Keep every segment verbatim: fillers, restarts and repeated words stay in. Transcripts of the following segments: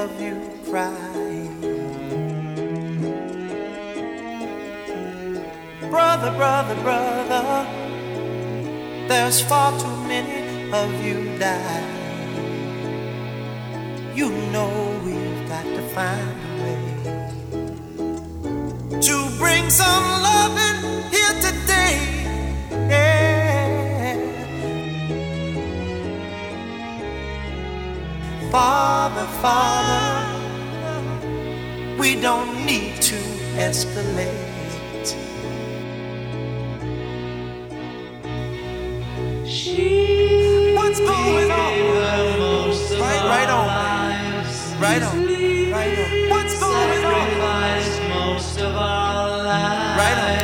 of you crying. Brother, brother, brother, there's far too many of you dying. You know we've got to find a way to bring some loving here today. Yeah. Father, Father, we don't need to escalate. What's going on? Right, right on. Right on. Right on. What's going on? Most of our lives. Right on.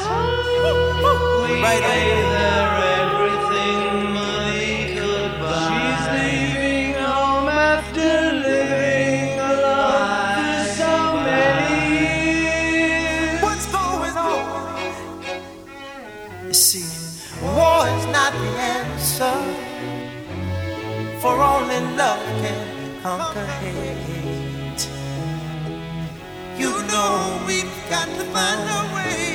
We Right on. gave her everything money could buy. She's leaving home after living alone for so many years. What's going on? You see, war is not the answer, for only love can conquer hate. You know we've got to find a way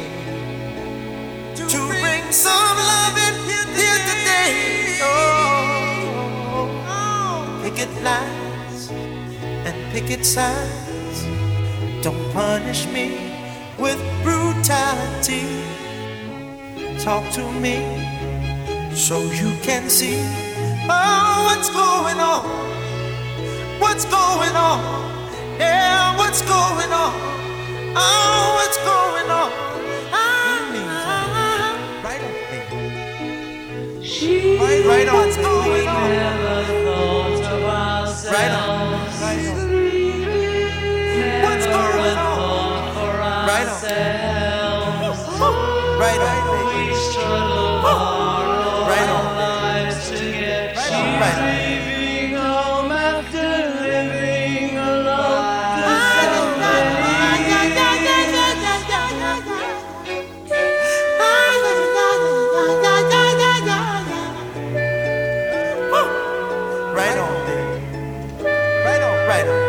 to bring some love in here today. Oh, picket lines and picket signs. Don't punish me with brutality. Talk to me so you can see. Oh, what's going on? What's going on? Yeah, what's going on? Oh, what's going on? Ah, right on, baby. Right, right on, What's baby. going on? Never thought of ourselves. Right on, right on. What's going on? Right on. Right on, baby. We struggled hard all Right our on. lives to get. Right on, She's right on. leaving home after living alone for so many Right on, baby. Right on, right on.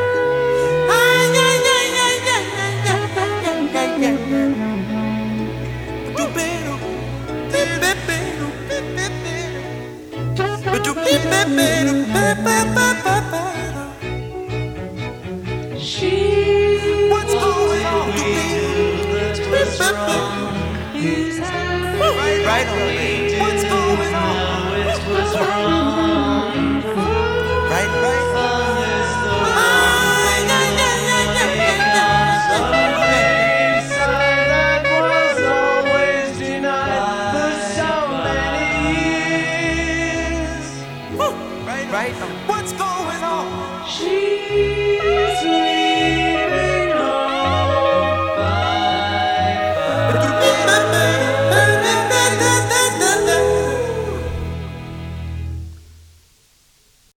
She What's going on? we do that was wrong. Right on, baby. What's going on? No, it was wrong. Right, right. Love is the one thing because of the side that was always denied for so many years. Right, right.